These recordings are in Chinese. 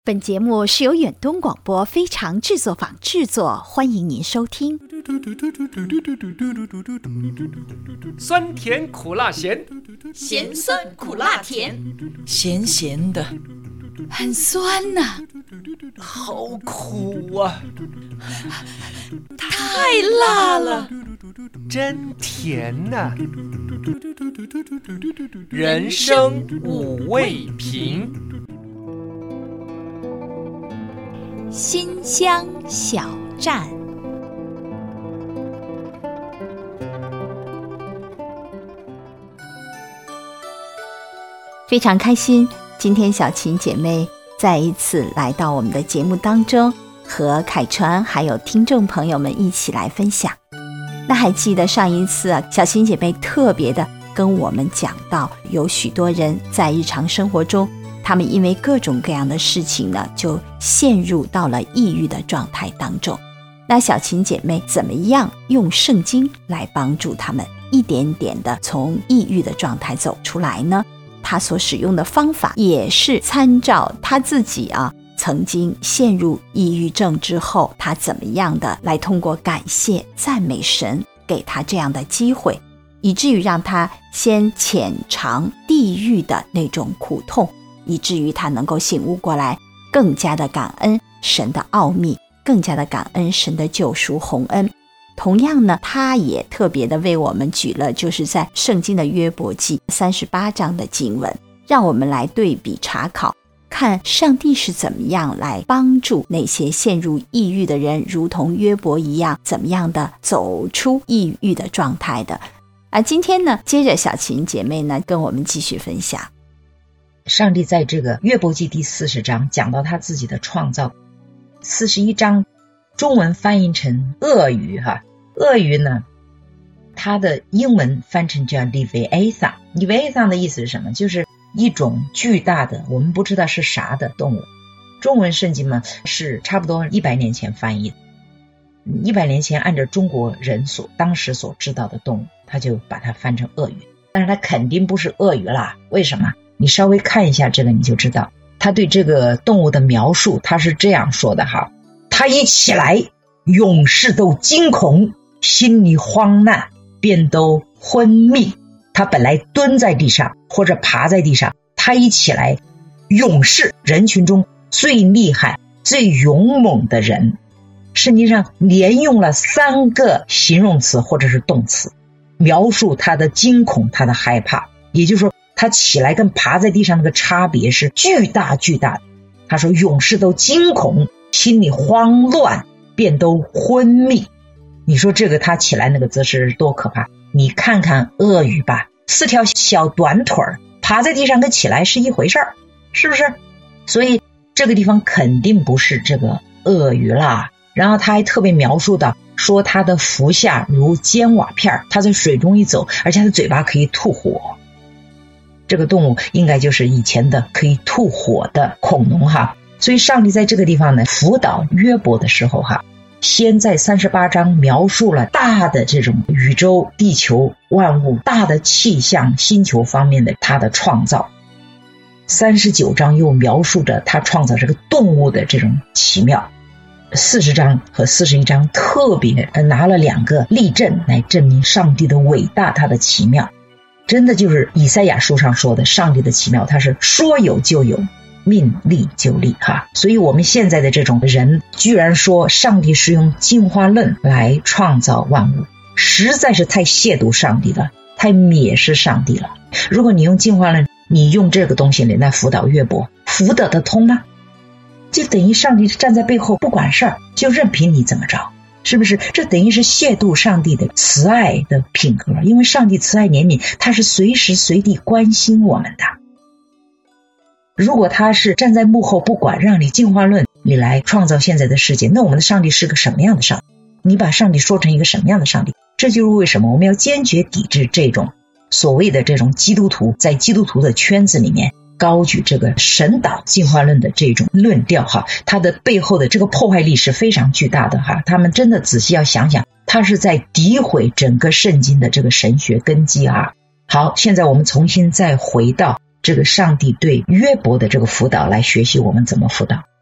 本节目是由远东广播非常制作坊制作，欢迎您收听。 酸甜苦辣咸， 咸酸苦辣甜， 咸咸的， 很酸啊， 好苦啊， 太辣了， 真甜啊。人生五味瓶， 馨香小站。非常开心，今天小琴姐妹再一次来到我们的节目当中，和凯川还有听众朋友们一起来分享。那还记得上一次小琴姐妹特别的跟我们讲到，有许多人在日常生活中，他们因为各种各样的事情呢，就陷入到了抑郁的状态当中。那小琴姐妹怎么样用圣经来帮助他们一点点的从抑郁的状态走出来呢？她所使用的方法也是参照她自己曾经陷入抑郁症之后，她怎么样的来通过感谢赞美神给她这样的机会，以至于让她先浅尝地狱的那种苦痛，以至于他能够醒悟过来，更加的感恩神的奥秘，更加的感恩神的救赎宏恩。同样呢，他也特别的为我们举了就是在圣经的约伯记38章的经文，让我们来对比查考，看上帝是怎么样来帮助那些陷入抑郁的人，如同约伯一样，怎么样的走出抑郁的状态的。今天呢，接着小琴姐妹呢跟我们继续分享。 上帝在这个约伯记第40章讲到他自己的创造。41章中文翻译成鳄鱼鳄鱼呢，它的英文翻成叫 Leviathan 的意思是什么？就是一种巨大的我们不知道是啥的动物。中文圣经嘛是差不多100年前翻译的，100年前按照中国人当时所知道的动物，他就把它翻成鳄鱼。但是它肯定不是鳄鱼啦，为什么？你稍微看一下这个你就知道，他对这个动物的描述他是这样说的他一起来，勇士都惊恐，心里慌乱，便都昏迷。他本来蹲在地上或者爬在地上，他一起来，勇士人群中最厉害最勇猛的人。圣经上连用了3个形容词或者是动词，描述他的惊恐，他的害怕。也就是说他起来跟爬在地上那个差别是巨大巨大的。他说勇士都惊恐，心里慌乱，便都昏迷。你说这个他起来那个姿势多可怕。你看看鳄鱼吧，4条小短腿爬在地上跟起来是一回事儿，是不是？所以这个地方肯定不是这个鳄鱼啦。然后他还特别描述到说他的腹下如尖瓦片，他在水中一走，而且他的嘴巴可以吐火。这个动物应该就是以前的可以吐火的恐龙所以上帝在这个地方呢辅导约伯的时候先在38章描述了大的这种宇宙地球万物大的气象星球方面的他的创造。39章又描述着他创造这个动物的这种奇妙。40章和41章特别拿了2个例证来证明上帝的伟大，他的奇妙。真的就是以赛亚书上说的，上帝的奇妙，他是说有就有，命立就立所以我们现在的这种人居然说上帝是用进化论来创造万物，实在是太亵渎上帝了，太蔑视上帝了。如果你用进化论，你用这个东西来辅导约伯，辅导得通吗？就等于上帝站在背后不管事儿，就任凭你怎么着，是不是？这等于是亵渎上帝的慈爱的品格，因为上帝慈爱怜悯，他是随时随地关心我们的。如果他是站在幕后不管，让你进化论你来创造现在的世界，那我们的上帝是个什么样的上帝？你把上帝说成一个什么样的上帝？这就是为什么我们要坚决抵制这种所谓的这种基督徒在基督徒的圈子里面高举这个神导进化论的这种论调它的背后的这个破坏力是非常巨大的他们真的仔细要想想，他是在诋毁整个圣经的这个神学根基好，现在我们重新再回到这个上帝对约伯的这个辅导来学习我们怎么辅导。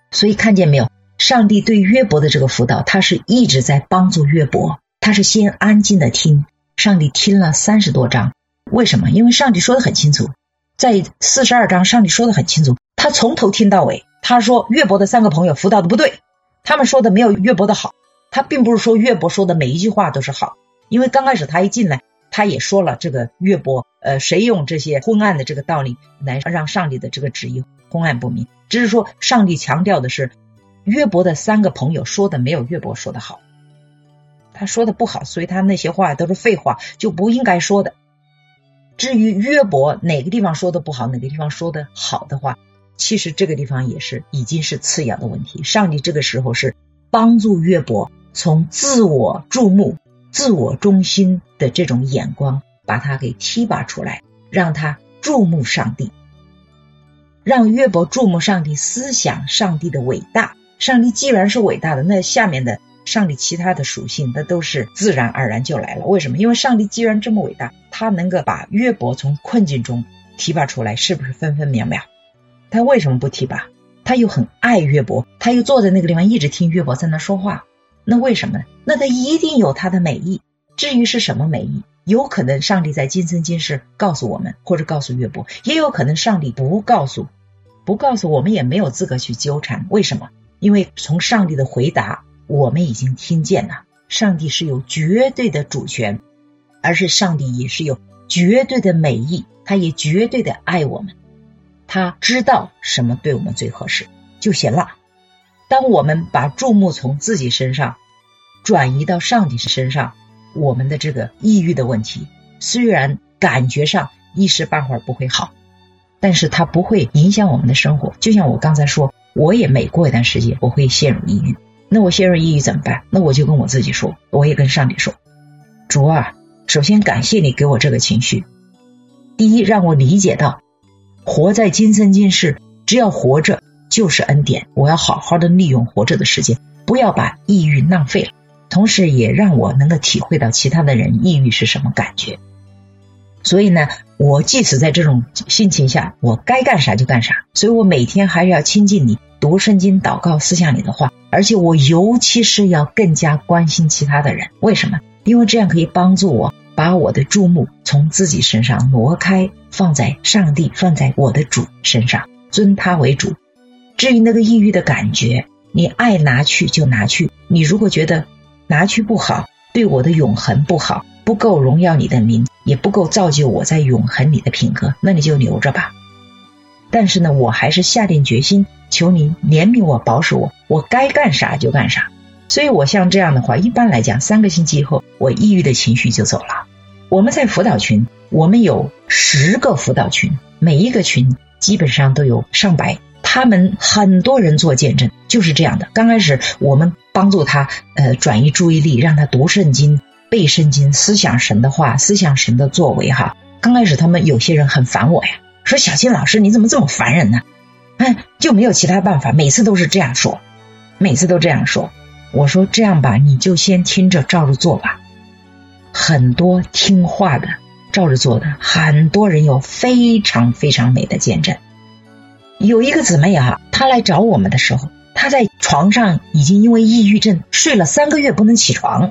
所以看见没有，上帝对约伯的这个辅导，他是一直在帮助约伯。他是先安静的听，上帝听了30多章。为什么？因为上帝说得很清楚，在42章上帝说得很清楚，他从头听到尾。他说约伯的3个朋友辅导的不对，他们说的没有约伯的好。他并不是说约伯说的每一句话都是好，因为刚开始他一进来他也说了这个约伯谁用这些昏暗的这个道理来让上帝的这个旨意昏暗不明，只是说上帝强调的是约伯的3个朋友说的没有约伯说的好，他说的不好，所以他那些话都是废话，就不应该说的。至于约伯哪个地方说的不好，哪个地方说的好的话，其实这个地方也是已经是次要的问题。上帝这个时候是帮助约伯从自我注目、自我中心的这种眼光把他给提拔出来，让他注目上帝，让约伯注目上帝，思想上帝的伟大。上帝既然是伟大的，那下面的上帝其他的属性那都是自然而然就来了。为什么？因为上帝既然这么伟大，他能够把约伯从困境中提拔出来，是不是分分秒秒？他为什么不提拔？他又很爱约伯，他又坐在那个地方一直听约伯在那说话，那为什么呢？那他一定有他的美意。至于是什么美意，有可能上帝在今生今世告诉我们，或者告诉约伯，也有可能上帝不告诉我们，也没有资格去纠缠。为什么？因为从上帝的回答我们已经听见了，上帝是有绝对的主权，而是上帝也是有绝对的美意，他也绝对的爱我们，他知道什么对我们最合适就行了。当我们把注目从自己身上转移到上帝身上，我们的这个抑郁的问题虽然感觉上一时半会儿不会好，但是它不会影响我们的生活。就像我刚才说，我也每过一段时间我会陷入抑郁，那我陷入抑郁怎么办？那我就跟我自己说，我也跟上帝说，主啊，首先感谢你给我这个情绪。第一，让我理解到活在今生今世，只要活着就是恩典，我要好好的利用活着的时间，不要把抑郁浪费了。同时也让我能够体会到其他的人抑郁是什么感觉。所以呢，我即使在这种心情下，我该干啥就干啥。所以我每天还是要亲近你，读圣经，祷告，思想你的话，而且我尤其是要更加关心其他的人。为什么？因为这样可以帮助我把我的注目从自己身上挪开，放在上帝，放在我的主身上，尊他为主。至于那个抑郁的感觉，你爱拿去就拿去，你如果觉得拿去不好，对我的永恒不好，不够荣耀你的名，也不够造就我在永恒里的品格，那你就留着吧。但是呢，我还是下定决心，求你怜悯我，保守我，我该干啥就干啥。所以我像这样的话，一般来讲3个星期以后，我抑郁的情绪就走了。我们在辅导群，我们有10个辅导群，每一个群基本上都有上百，他们很多人做见证，就是这样的。刚开始我们帮助他转移注意力，让他读圣经，背圣经，思想神的话，思想神的作为哈。刚开始他们有些人很烦我呀，说小金老师你怎么这么烦人呢？就没有其他办法，每次都是这样说，每次都这样说。我说这样吧，你就先听着照着做吧。很多听话的照着做的，很多人有非常非常美的见证。有一个姊妹啊，她来找我们的时候，她在床上已经因为抑郁症睡了3个月不能起床，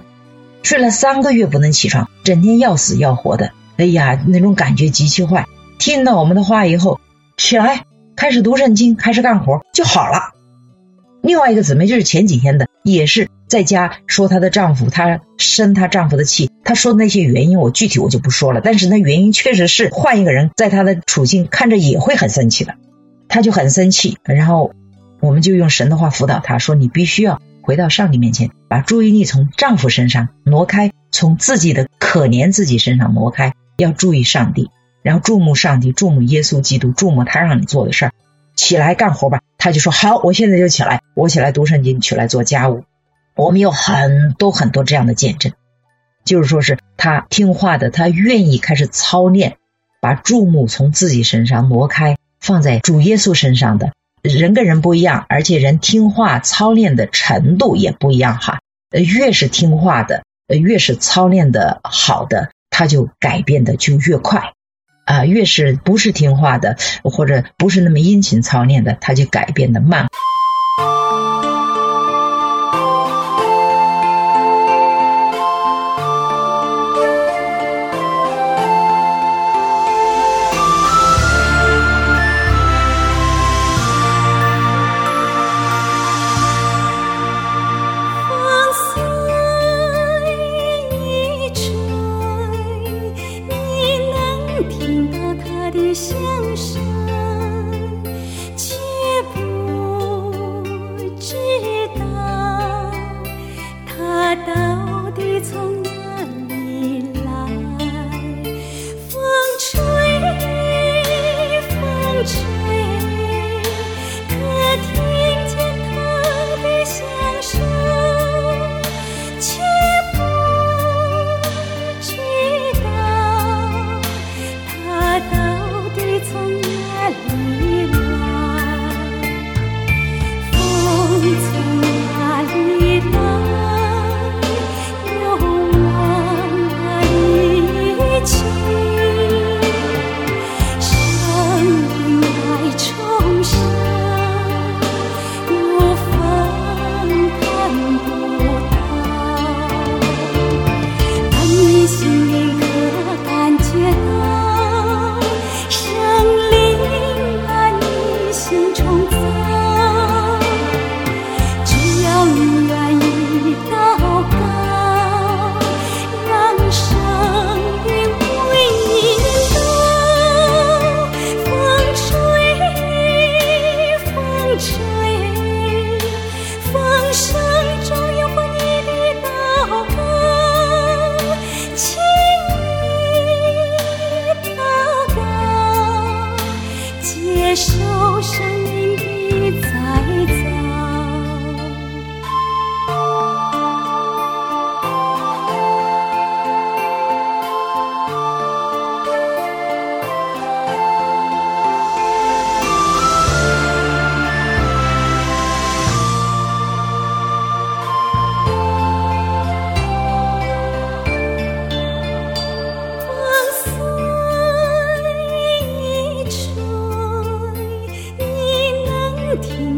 整天要死要活的，哎呀，那种感觉极其坏。听到我们的话以后，起来开始读圣经，开始干活就好了。另外一个姊妹就是前几天的，也是在家说她的丈夫，她生她丈夫的气，她说的那些原因我具体我就不说了，但是那原因确实是换一个人在她的处境看着也会很生气的。她就很生气，然后我们就用神的话辅导她，说你必须要回到上帝面前，把注意力从丈夫身上挪开，从自己的可怜自己身上挪开，要注意上帝，然后注目上帝，注目耶稣基督，注目他让你做的事儿，起来干活吧。他就说好，我现在就起来，我起来读圣经，起来做家务。我们有很多很多这样的见证，就是说是他听话的，他愿意开始操练，把注目从自己身上挪开，放在主耶稣身上的。人跟人不一样，而且人听话操练的程度也不一样哈。越是听话的，越是操练的好的，他就改变的就越快。越是不是听话的，或者不是那么殷勤操练的，他就改变的慢。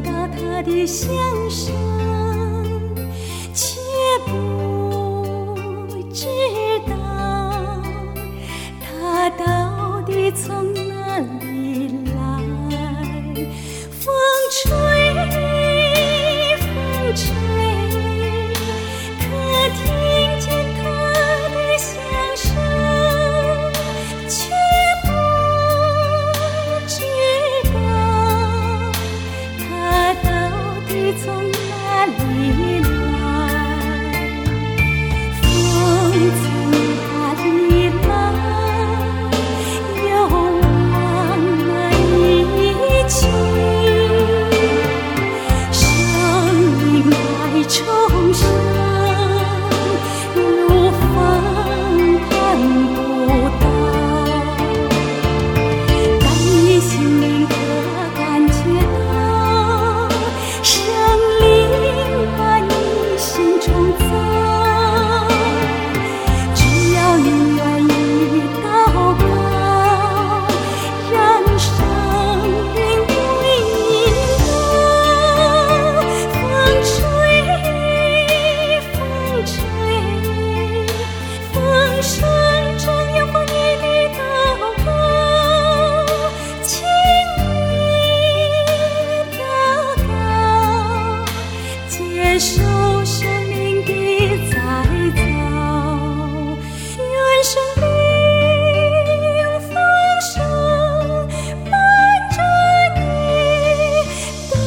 到他的响声，却不知道他到底从哪里来。风吹风吹，可听见他的响声，却不知道他到底从哪里来。风从哪里来，又往哪里去？生命爱重生，如风看不到。当你心灵可感觉到生灵把你心中走，只要你愿意祷告，让生命为你流。风吹风吹，风声中有风你的祷告，请你祷告，接受生命的再造，愿生命丰盛伴着你祷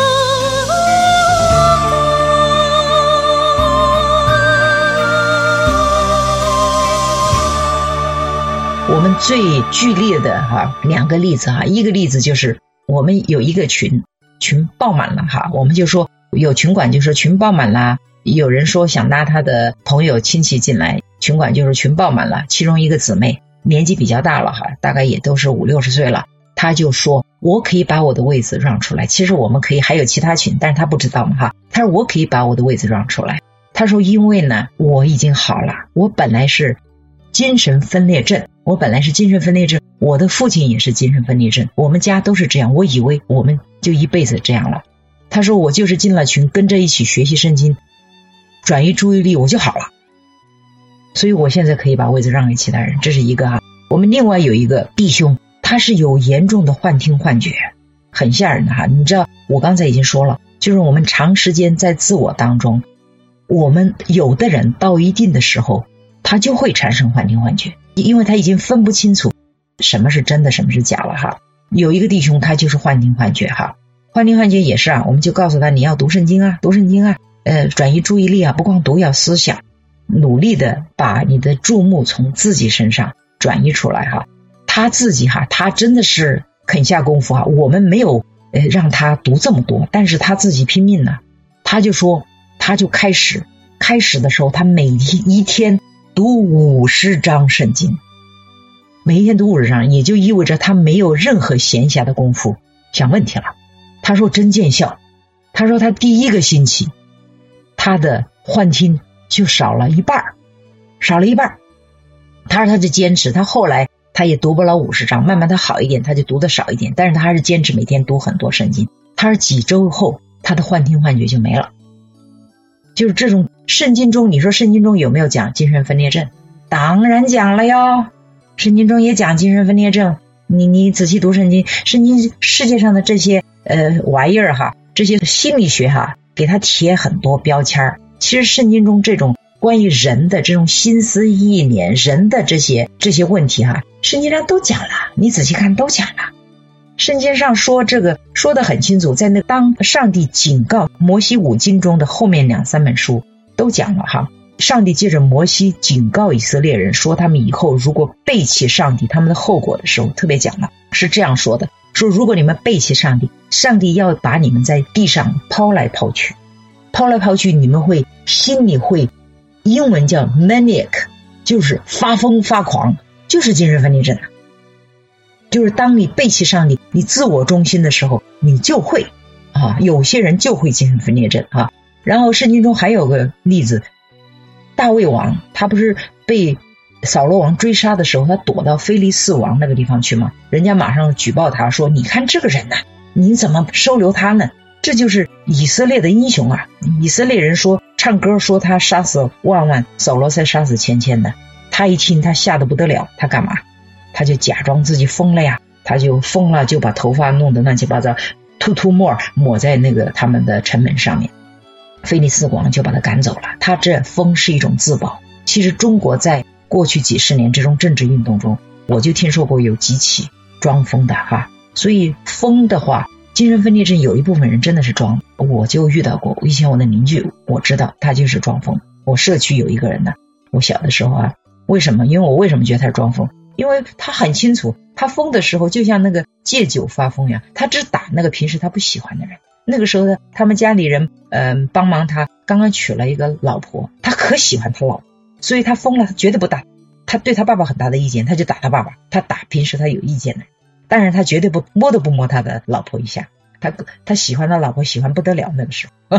我们最剧烈的两个例子一个例子就是我们有一个群爆满了我们就说有群管就说群爆满了，有人说想拉他的朋友亲戚进来，群管就是群爆满了。其中一个姊妹年纪比较大了大概也都是50-60岁了，她就说我可以把我的位子让出来。其实我们可以还有其他群，但是她不知道嘛她说我可以把我的位子让出来。她说因为呢我已经好了，我本来是精神分裂症，我的父亲也是精神分裂症，我们家都是这样，我以为我们就一辈子这样了。他说我就是进了群跟着一起学习圣经，转移注意力我就好了，所以我现在可以把位子让给其他人。这是一个我们另外有一个弟兄，他是有严重的幻听幻觉，很吓人的你知道我刚才已经说了，就是我们长时间在自我当中，我们有的人到一定的时候他就会产生幻听幻觉，因为他已经分不清楚什么是真的什么是假了有一个弟兄他就是幻听幻觉幻听幻觉也是我们就告诉他你要读圣经转移注意力不光读，要思想，努力的把你的注目从自己身上转移出来他自己他真的是肯下功夫我们没有让他读这么多，但是他自己拼命他就说他就开始的时候他每一天读50章圣经，每一天读50章，也就意味着他没有任何闲暇的功夫想问题了。他说真见效，他说他第一个星期他的幻听就少了一半，他说他就坚持，他后来他也读不了50章，慢慢他好一点，他就读的少一点，但是他还是坚持每天读很多圣经。他说几周后他的幻听幻觉就没了。就是这种圣经中，你说圣经中有没有讲精神分裂症？当然讲了哟，圣经中也讲精神分裂症。你仔细读圣经世界上的这些玩意儿这些心理学给他贴很多标签。其实圣经中这种关于人的这种心思意念，人的这些问题圣经上都讲了，你仔细看都讲了。圣经上说这个说得很清楚，在那当上帝警告摩西5经中的后面2-3本书都讲了上帝借着摩西警告以色列人说他们以后如果背弃上帝他们的后果的时候，特别讲了，是这样说的，说如果你们背弃上帝，上帝要把你们在地上抛来抛去，你们会心里会，英文叫 maniac， 就是发疯发狂，就是精神分裂症就是当你背弃上帝，你自我中心的时候，你就会有些人就会精神分裂症然后圣经中还有个例子，大卫王他不是被扫罗王追杀的时候，他躲到非利士王那个地方去吗？人家马上举报他说，你看这个人你怎么收留他呢？ 这就是以色列的英雄啊！以色列人说唱歌说他杀死万万，扫罗才杀死千千的。他一听他吓得不得了，他干嘛？他就假装自己疯了呀，他就疯了，就把头发弄得乱七八糟，吐沫抹在那个他们的城门上面。菲利斯王就把他赶走了。他这疯是一种自保。其实中国在过去几十年这种政治运动中，我就听说过有几起装疯的哈。所以疯的话，精神分裂症有一部分人真的是装，我就遇到过。以前我的邻居我知道他就是装疯。我社区有一个人呢，我小的时候啊，为什么？因为我为什么觉得他是装疯？因为他很清楚，他疯的时候就像那个戒酒发疯一样，他只打那个平时他不喜欢的人。那个时候呢，他们家里人帮忙他，刚刚娶了一个老婆，他可喜欢他老婆，所以他疯了，他绝对不打。他对他爸爸很大的意见，他就打他爸爸，他打平时他有意见的人。当然他绝对不摸都不摸他的老婆一下，他喜欢他老婆喜欢不得了。那个时候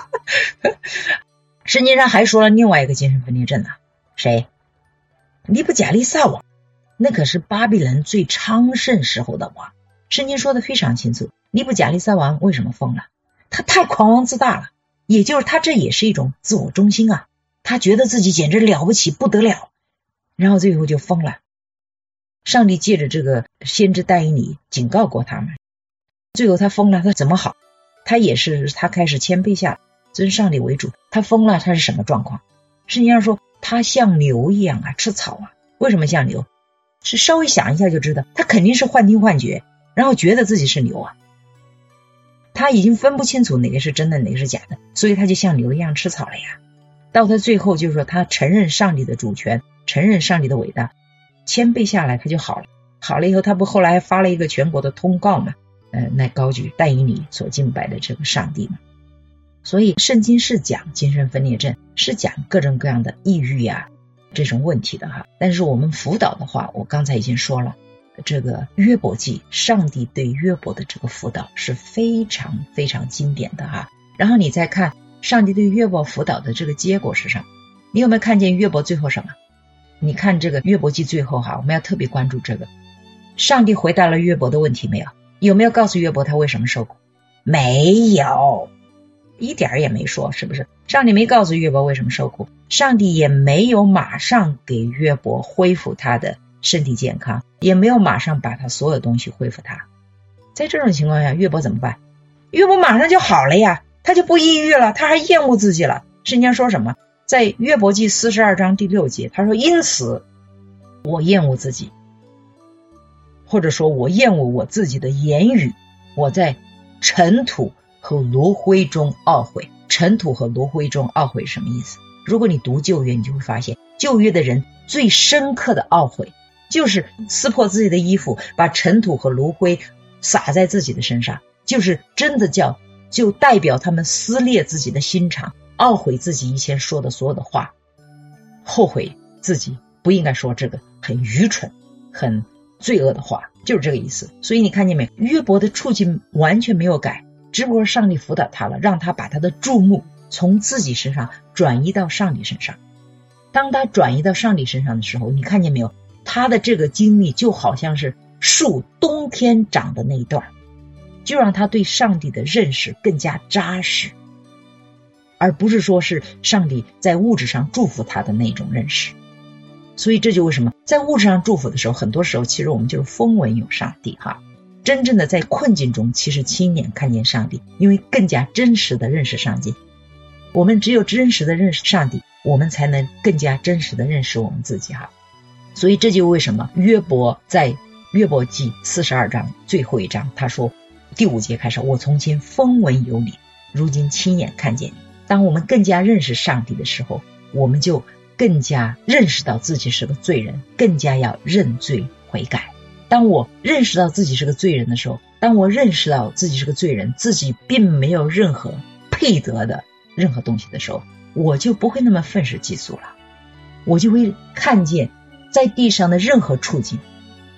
圣经上还说了另外一个精神分裂症啊，谁？尼布甲利撒王，那可是巴比伦最昌盛时候的王。圣经说的非常清楚，尼布甲利撒王为什么疯了？他太狂妄自大了，也就是他这也是一种自我中心啊，他觉得自己简直了不起不得了，然后最后就疯了。上帝借着这个先知但以理警告过他们，最后他疯了，他怎么好？他开始谦卑下来，尊上帝为主。他疯了，他是什么状况？圣经上说他像牛一样啊，吃草啊。为什么像牛？是稍微想一下就知道，他肯定是幻听幻觉，然后觉得自己是牛啊。他已经分不清楚哪个是真的哪个是假的，所以他就像牛一样吃草了呀。到他最后就是说他承认上帝的主权，承认上帝的伟大，谦卑下来他就好了。好了以后，他不后来还发了一个全国的通告嘛，来高举但以理所敬拜的这个上帝嘛。所以圣经是讲精神分裂症，是讲各种各样的抑郁呀这种问题的哈。但是我们辅导的话，我刚才已经说了，这个约伯记，上帝对约伯的这个辅导是非常非常经典的哈。然后你再看上帝对约伯辅导的这个结果是什么？你有没有看见约伯最后什么？你看这个约伯记最后哈，我们要特别关注这个。上帝回答了约伯的问题没有？有没有告诉约伯他为什么受苦？没有，一点也没说，是不是？上帝没告诉约伯为什么受苦，上帝也没有马上给约伯恢复他的身体健康，也没有马上把他所有东西恢复他。在这种情况下，约伯怎么办？约伯马上就好了呀，他就不抑郁了，他还厌恶自己了。圣经说什么？在约伯记42章第6节，他说因此我厌恶自己，或者说我厌恶我自己的言语，我在尘土和炉灰中懊悔。尘土和炉灰中懊悔是什么意思？如果你读旧约，你就会发现旧约的人最深刻的懊悔就是撕破自己的衣服，把尘土和炉灰撒在自己的身上，就是真的就代表他们撕裂自己的心肠，懊悔自己以前说的所有的话，后悔自己不应该说这个很愚蠢很罪恶的话，就是这个意思。所以你看见没，约伯的处境完全没有改，只不过上帝辅导他了，让他把他的注目从自己身上转移到上帝身上。当他转移到上帝身上的时候，你看见没有，他的这个经历就好像是树冬天长的那一段，就让他对上帝的认识更加扎实，而不是说是上帝在物质上祝福他的那种认识。所以这就为什么在物质上祝福的时候，很多时候其实我们就是风闻有上帝哈。真正的在困境中，其实亲眼看见上帝，因为更加真实的认识上帝。我们只有真实的认识上帝，我们才能更加真实的认识我们自己哈。所以这就为什么约伯在约伯记42章最后一章，他说第5节开始，我从前风闻有你，如今亲眼看见你。当我们更加认识上帝的时候，我们就更加认识到自己是个罪人，更加要认罪悔改。当我认识到自己是个罪人的时候，当我认识到自己是个罪人，自己并没有任何配得的任何东西的时候，我就不会那么愤世嫉俗了。我就会看见在地上的任何处境，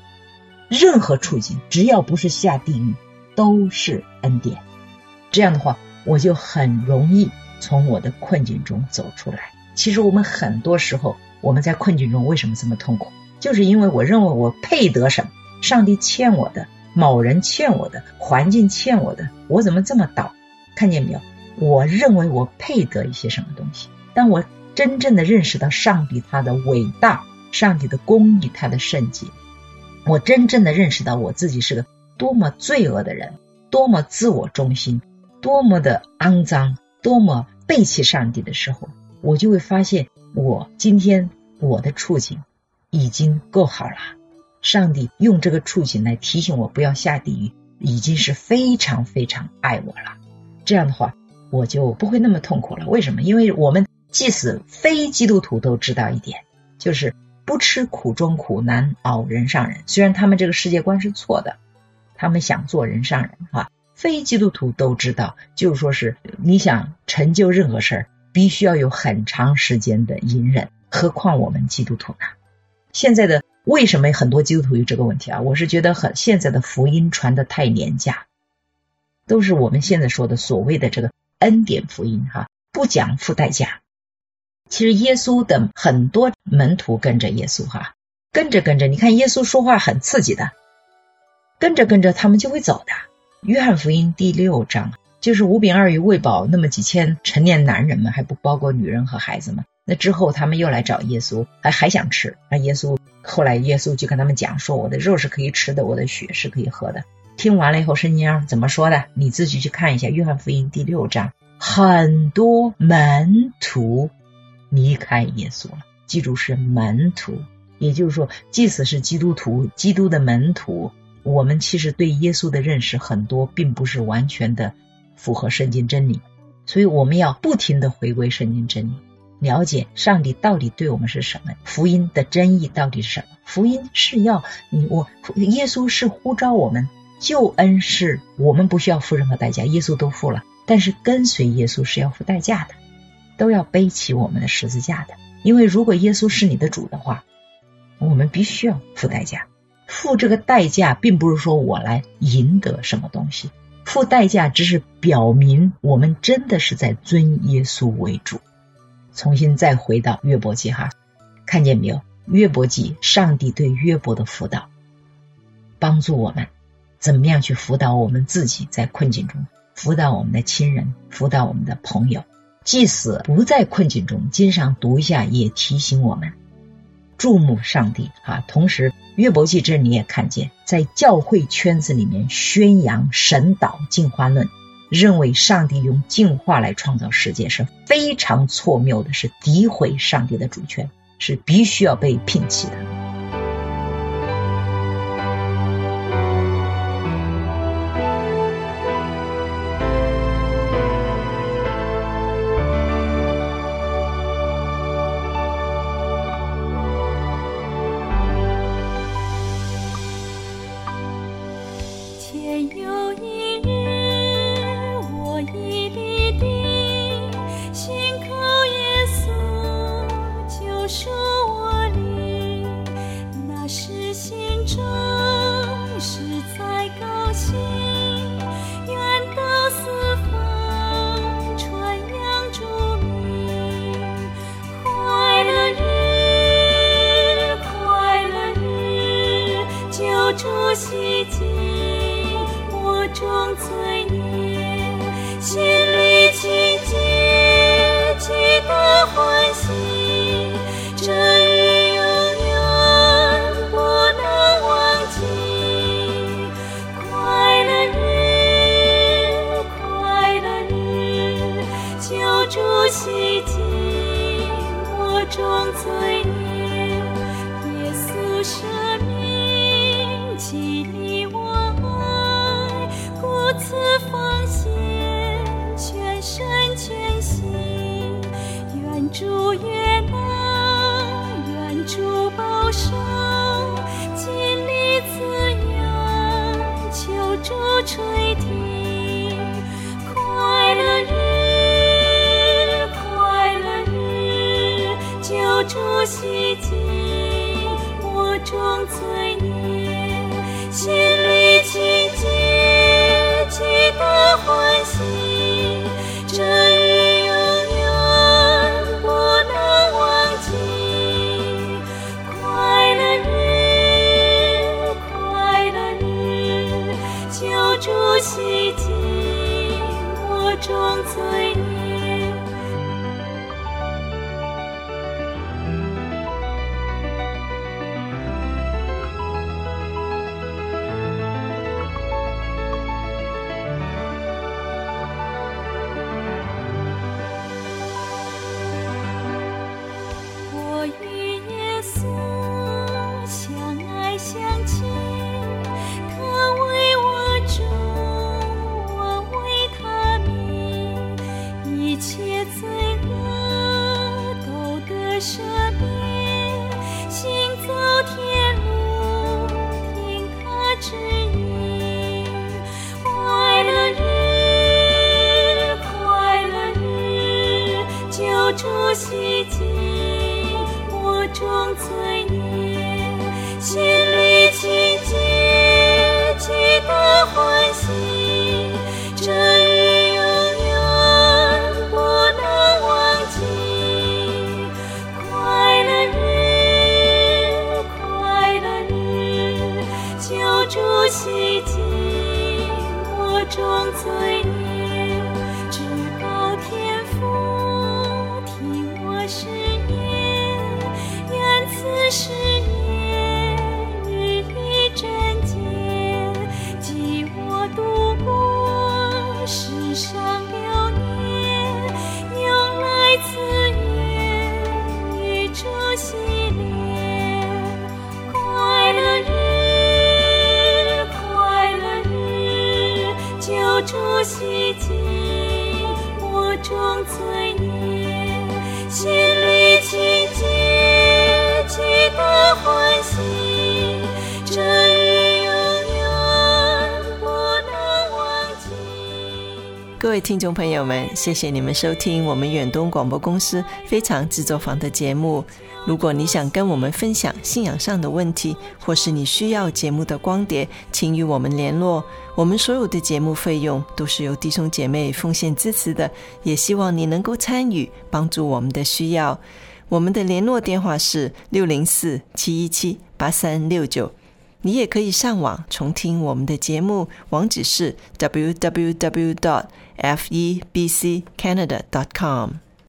只要不是下地狱，都是恩典。这样的话，我就很容易从我的困境中走出来。其实我们很多时候，我们在困境中为什么这么痛苦，就是因为我认为我配得什么，上帝欠我的，某人欠我的，环境欠我的，我怎么这么倒， 看见没有？我认为我配得一些什么东西，当我真正的认识到上帝他的伟大，上帝的公义，他的圣洁，我真正的认识到我自己是个多么罪恶的人，多么自我中心，多么的肮脏，多么背弃上帝的时候，我就会发现我今天我的处境已经够好了。上帝用这个处境来提醒我不要下地狱，已经是非常非常爱我了。这样的话我就不会那么痛苦了。为什么？因为我们即使非基督徒都知道一点，就是不吃苦中苦，难熬人上人。虽然他们这个世界观是错的，他们想做人上人非基督徒都知道，就是说是你想成就任何事儿，必须要有很长时间的隐忍，何况我们基督徒呢？现在的为什么很多基督徒有这个问题我是觉得现在的福音传得太廉价，都是我们现在说的所谓的这个恩典福音不讲付代价。其实耶稣的很多门徒跟着耶稣跟着你看耶稣说话很刺激的，跟着他们就会走的。约翰福音第6章就是5饼2鱼喂饱那么几千成年男人们，还不包括女人和孩子们。那之后他们又来找耶稣，还想吃。后来耶稣就跟他们讲说，我的肉是可以吃的，我的血是可以喝的。听完了以后，圣经上怎么说的？你自己去看一下约翰福音第6章，很多门徒离开耶稣了。记住是门徒，也就是说即使是基督徒，基督的门徒，我们其实对耶稣的认识很多并不是完全的符合圣经真理，所以我们要不停地回归圣经真理，了解上帝到底对我们是什么，福音的真意到底是什么。福音是要耶稣是呼召我们，救恩是我们不需要付任何代价，耶稣都付了，但是跟随耶稣是要付代价的，都要背起我们的十字架的。因为如果耶稣是你的主的话，我们必须要付代价。付这个代价并不是说我来赢得什么东西，付代价只是表明我们真的是在尊耶稣为主。重新再回到约伯记看见没有？约伯记上帝对约伯的辅导，帮助我们怎么样去辅导我们自己在困境中，辅导我们的亲人，辅导我们的朋友。即使不在困境中，经常读一下也提醒我们注目上帝同时约伯记这你也看见，在教会圈子里面宣扬神导进化论，认为上帝用进化来创造世界是非常错谬的，是诋毁上帝的主权，是必须要被摒弃的。 洗净我中罪孽，心里清洁，期待欢喜，这日永远不能忘记。快乐日，快乐日，救主洗净我中罪孽，耶稣赦免，激励我爱，故此奉献全身全心。愿主悦纳，愿主保守，尽力滋养，求主垂听。快乐日，快乐日，救主喜中最烈。我与耶稣相爱相亲，他为我主，我为他命，一切罪恶都得赦免，行走天路听他指引。快乐日，快乐日，救主洗净我中罪孽，心里清洁，极大欢喜，这日永远不能忘记。快乐日，快乐日，救主洗净我中罪孽，至高天父听我誓言，愿赐誓言日益贞洁，即我度过世上6年，用来赐愿与主喜恋。快乐日，快乐日，救主洗净我中罪孽，心里清洁，极大欢喜，这日永远不能忘记。 各位听众朋友们，谢谢你们收听我们远东广播公司非常制作坊的节目。如果你想跟我们分享信仰上的问题，或是你需要节目的光碟，请与我们联络。我们所有的节目费用都是由弟兄姐妹奉献支持的，也希望你能够参与，帮助我们的需要。我们的联络电话是604-717-8369。你也可以上网重听我们的节目，网址是 www.febccanada.com。